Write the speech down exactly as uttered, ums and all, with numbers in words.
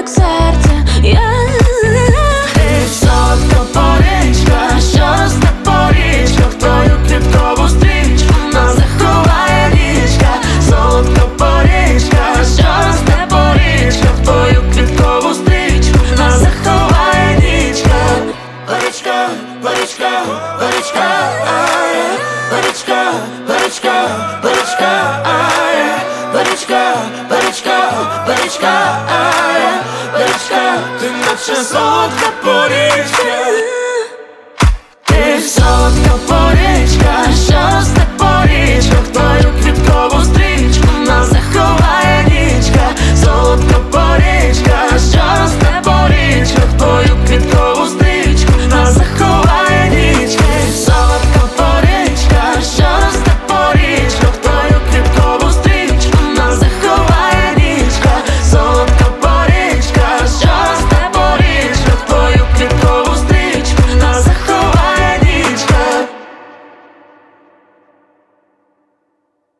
як серце, я Ти солодка порічка, що росте по річках, твою квіткову стрічку нас заховає нічка. Солодка порічка, що росте по річках, твою квіткову стрічку нас заховає нічка. Порічка, порічка, порічка, ай, порічка, порічка, порічка, ай, порічка, порічка, порічка, ай, порічка, ти наче солодка порічка. Ти солодка порічка, що росте по річках, твою